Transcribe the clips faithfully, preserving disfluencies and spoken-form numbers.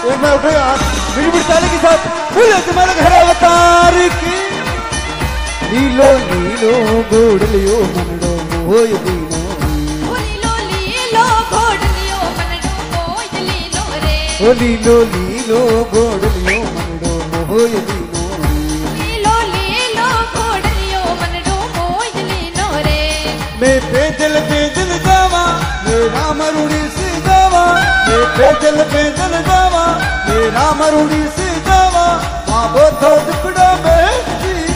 एक बार उठो यार मेरी बिरसाले के साथ बोले तुम्हारे घर अवतार की लीलो लीलो गोड़ लियो मनडो मोय दीनो लीलो लीलो गोड़ लियो मनडो मोय दीनो रे ओ लीलो लीलो गोड़ लियो मनडो मोय दीनो लीलो लीलो गोड़ लियो मनडो मोय दीनो रे मैं पैदल पैदल जावा मेरा मरुड़ी से जावा मैं पैदल पैदल जावा मेरा मरुड़ी से जावा बाबो तो टुकड़ा में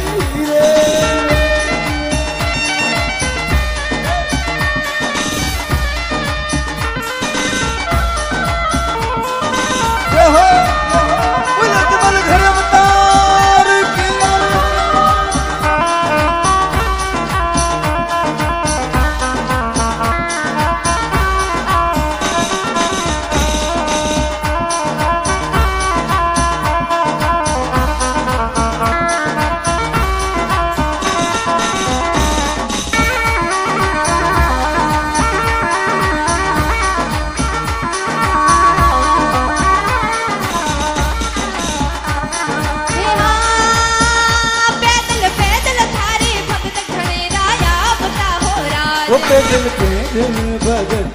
वो पैदल पैदल भगत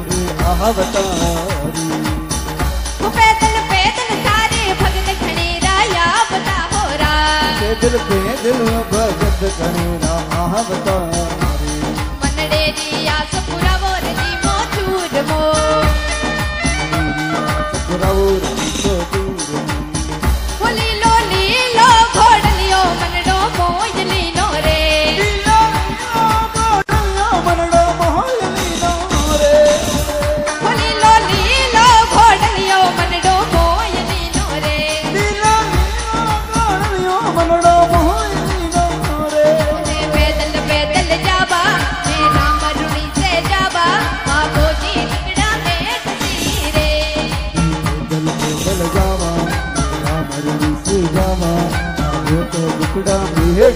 अवतारी वो पैदल पैदल सारे भगत खड़े राया बता हो रा पैदल पैदल भगत खड़े अवतारी मनडे दी आस पूरा बोर दी मोचूर मो पूरा बोर दी मोचूर वो लीलो लीलो घोड़ लियो मनडो मोय लीनो रे टुकड़ा भेड़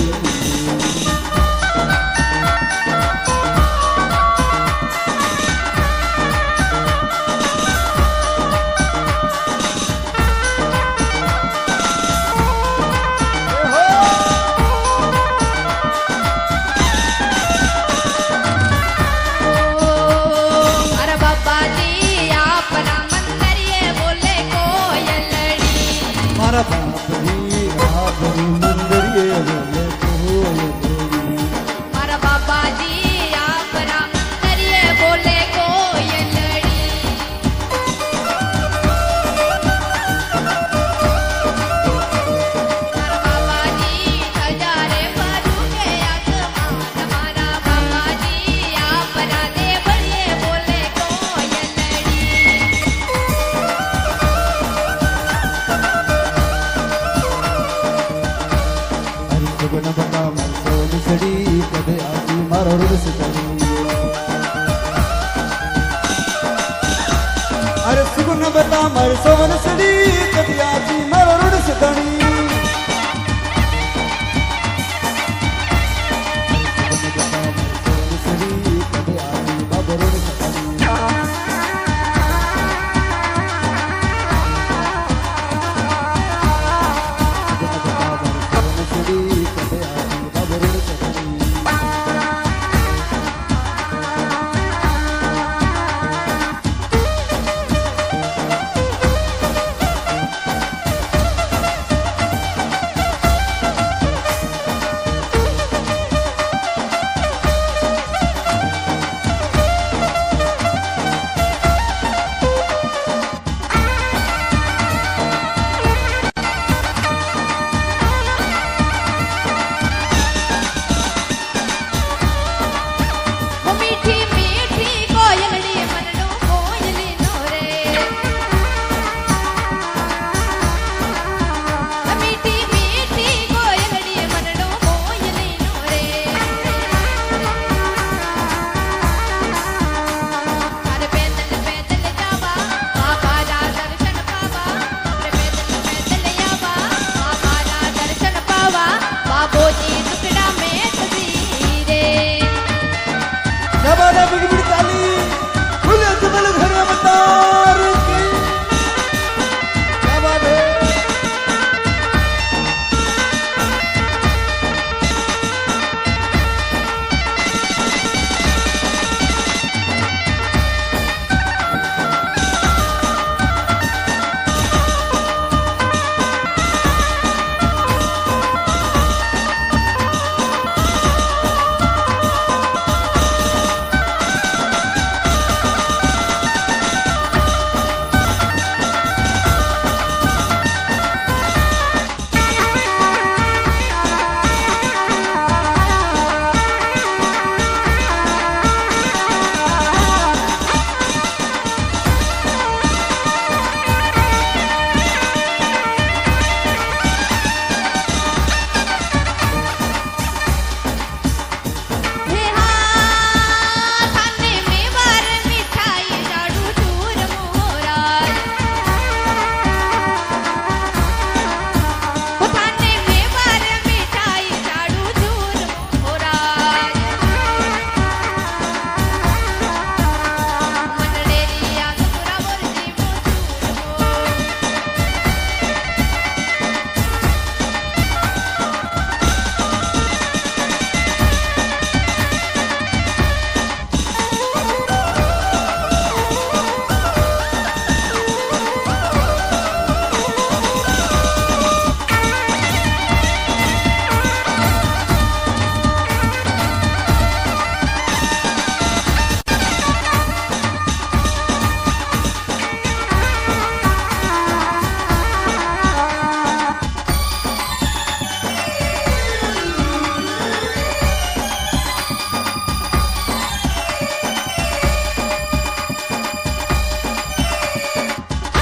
अरे बाबा जी आप ना मंदिर ये बोले कोयलड़ी मारा बाप जी आप मंदिर ये बोले कोयलड़ी मारा बाबा जी आप ना मंदिर ये बोले कोयलड़ी मारा बाबा जी हजारे परू के आसमान मारा बाबा जी आप ना देवर ये बोले कोयलड़ी सुगन बता मन सोन सड़ी कदे आसी मारो रुस करी अरे सुगन बता मर सोन सड़ी कदे आसी मारो रुस करी